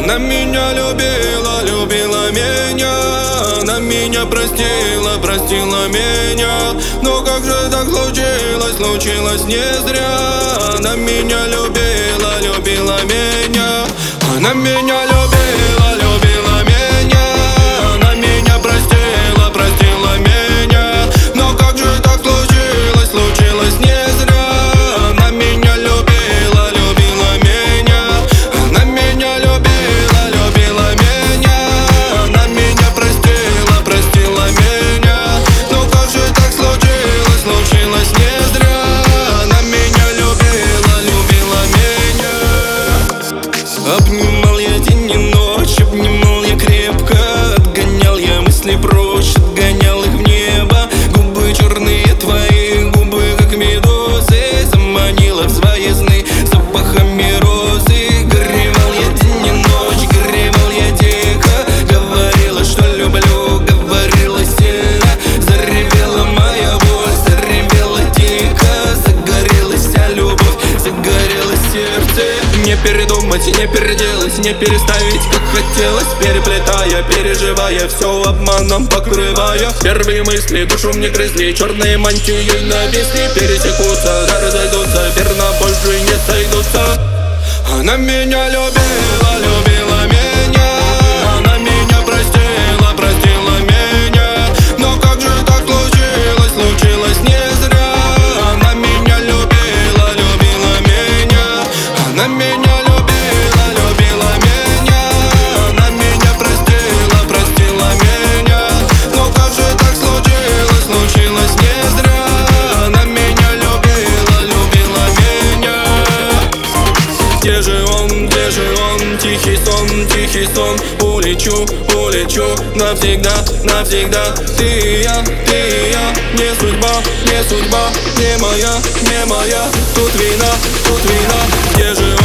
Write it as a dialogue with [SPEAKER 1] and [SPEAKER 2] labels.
[SPEAKER 1] Она меня любила, любила меня. Она меня простила, простила меня. Но как же так случилось, случилось не зря. Она меня любила, любила меня. Она меня любила, любила меня. Она меня простила, простила меня. Но как же так случилось, случилось не зря. Она меня любила, любила меня. Она меня любила, любила меня. Она меня простила, простила меня. Но как же так случилось, случилось не зря. Она меня любила, любила меня. Обнимал я день и ночь, обнимал я крепко. Отгонял я мысли прочь, отгонял их в небо. Губы черные твои, губы как медузы. Заманила в свои сны запахами розы. Горевал я день и ночь, горевал я дико. Говорила, что люблю, говорила сильно. Заревела моя боль, заревела дико. Загорелась вся любовь, загорелось сердце. Не передумать, не переделать, не переставить, как хотелось. Переплетая, переживая, все обманом покрывая. Первые мысли душу мне грызли, черные мантии нависли. Пересекутся, да разойдутся, верно больше не сойдутся. Она меня любила, любила меня. Она меня простила, простила меня. Но как же так случилось, случилось не зря. Она меня любила, любила меня. Она меня любила, любила меня. Она меня простила, простила меня. Но как же так случилось, случилось не зря. Она меня любила, любила меня. Где же он, тихий сон. Улечу, улечу навсегда, навсегда. Ты и я, не судьба, не судьба. Не моя, не моя. Тут вина, где же он?